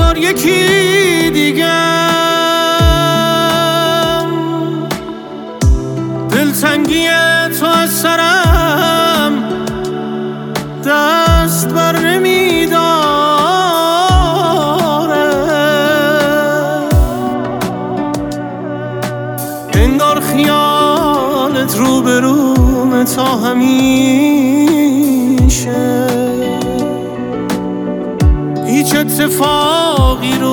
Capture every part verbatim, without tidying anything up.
بار یکی دیگم. دلتنگی تو از سرم دست بر نمیداره، انگار خیالت رو به رومه تا همیشه، هیچ اتفاقی رو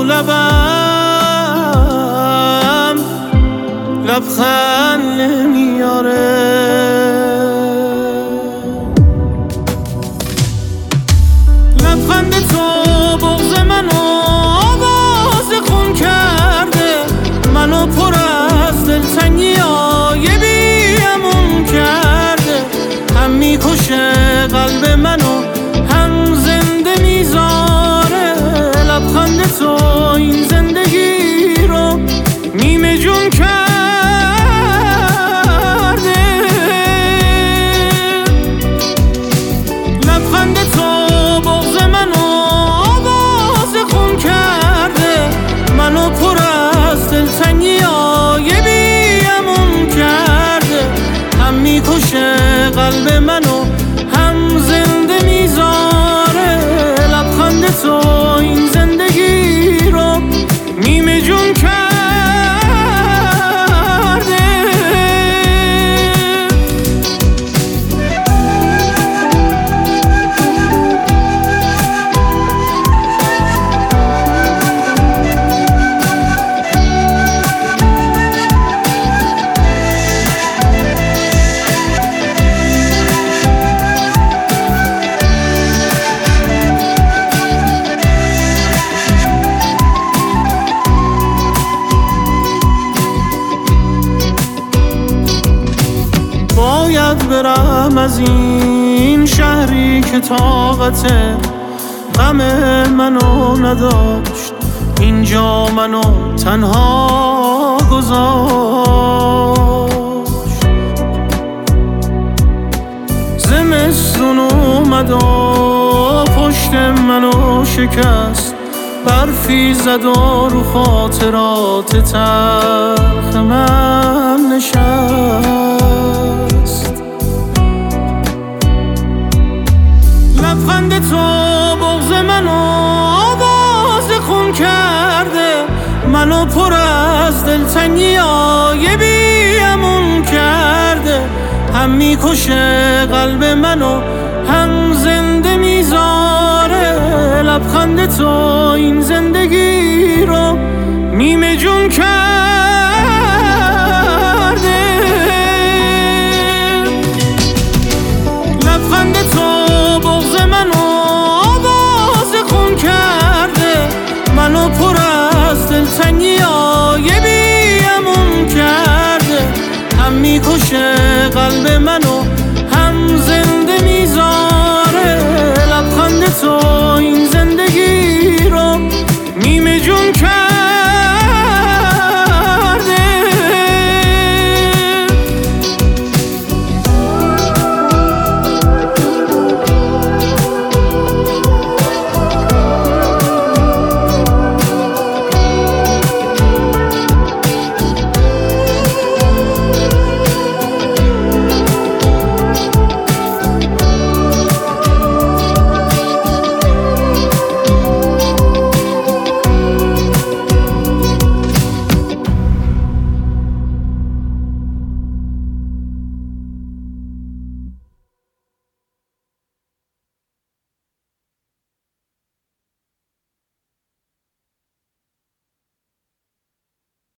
لبم لبخند نمیاره. لبخند تو بغض منو آواز خون کرده، منو پر از دلتنگی های بی‌امون کرده، هم میکشه قلب منو هم زنده میذاره. لبخند تو این زندگی رو نیمه جون کرده. لبخند تو بغض منو آواز خون کرده، منو پر از دلتنگی های بی‌امون کرده، هم میکشه قلب منو هم زنده میذاره. لبخند تو این زندگی رو نیمه جون کرده. باید برم از این شهری که طاقت غم منو نداشت، اینجا منو تنها گذاشت. زمستون اومد و پشت منو شکست، برفی زد و رو خاطرات تلخ من نشست. لبخند تو بغض منو آواز خون کرده، منو پر از دلتنگی های بی‌امون کرده، هم میکشه قلب منو هم زنده میذاره. لبخند تو این زندگی رو نیمه جون کرده.